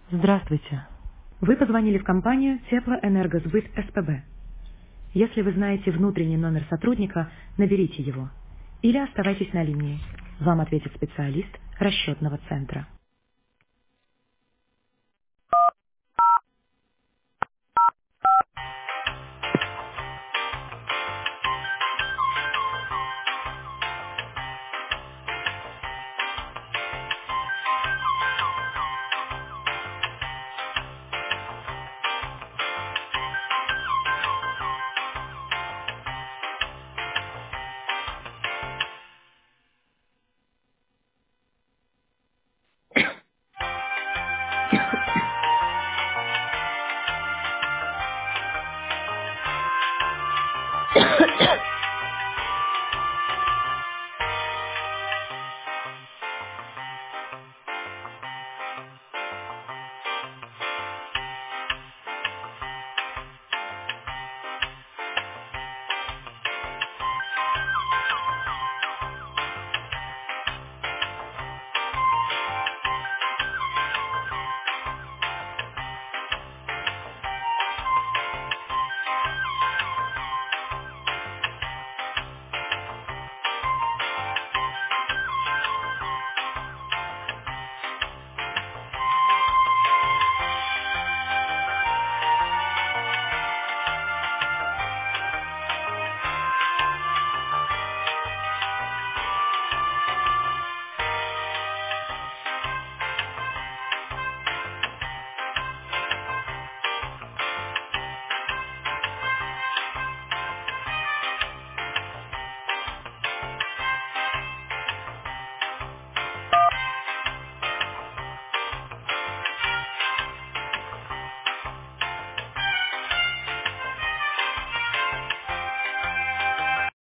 Здравствуйте. Вы позвонили в компанию Теплоэнергосбыт СПБ. Если вы знаете внутренний номер сотрудника, наберите его. Или оставайтесь на линии. Вам ответит специалист расчетного центра.